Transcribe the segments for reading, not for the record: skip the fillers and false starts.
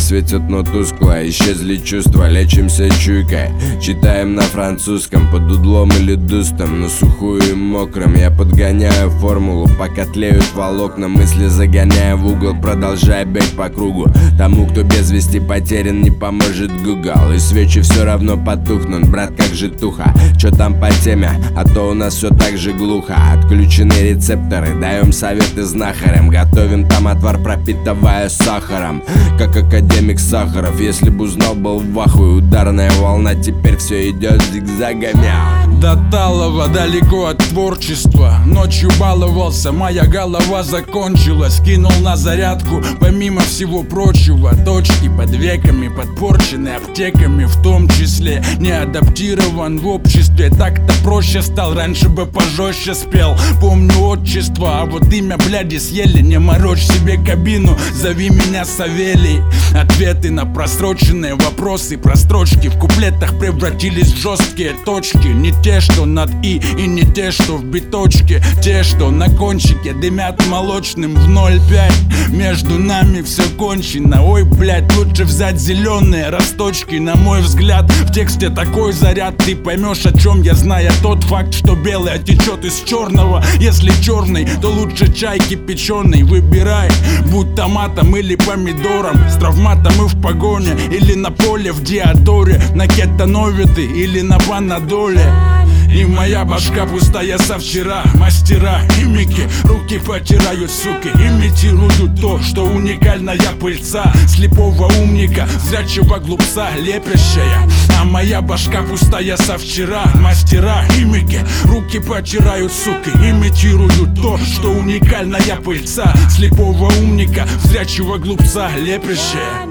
светят, но тускло. Исчезли чувства, лечимся чуйкой. Читаем на французском, под удлом или дустом, но сухую и мокрым. Я подгоняю формулу, пока тлеют волокна. Мысли загоняя в угол, продолжая бег по кругу. Тому, кто без вести потерян, не поможет Google. И свечи все равно потухнут, брат, как житуха. Чё там по теме, а то у нас все так же глухо. Отключены рецепторы, даем советы знахарям. Готовим там отвар, пропитывая сахаром, как академик Сахаров. Если б узнал, был в ахуе. Ударная волна, теперь все идет зигзагами. До талого далеко от творчества. Ночью баловался, моя голова закончилась. Кинул на зарядку, помимо всего прочего. Точки под веками, подпорчены аптеками. В том числе не адаптирован в обществе. Так-то проще стал, раньше бы пожестче спел. Помню отчество, а вот имя бляди съели. Не морочь себе кабину, зови меня Савелий. Ответы на просроченные вопросы, прострочки в куплетах превратились в жесткие точки. Не те, что над и не те, что в биточке. Те, что на кончике дымят молочным в 0,5. Между нами все кончено. Ой, блять, лучше взять зеленые росточки. На мой взгляд, в тексте такой заряд. Ты поймешь, о чем я, зная тот факт, что белое течет из черного. Если черный, то лучше чай кипяченый. Выбирай, будь томатом или помидором, с травматом и в погоне, или на поле в диадоре, на кетоновиты или на панадоле. И моя башка пустая со вчера. Мастера, химики, руки потирают, суки. Имитируют то, что уникальная пыльца слепого умника, зрячего глупца, лепящая. А моя башка пустая со вчера. Мастера, химики, руки потирают, суки. Имитируют то, что уникальная пыльца слепого умника, зрячего глупца, лепящая.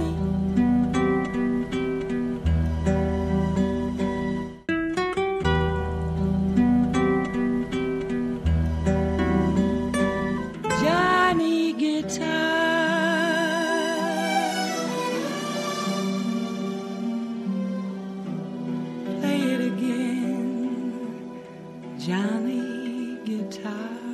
Johnny Guitar.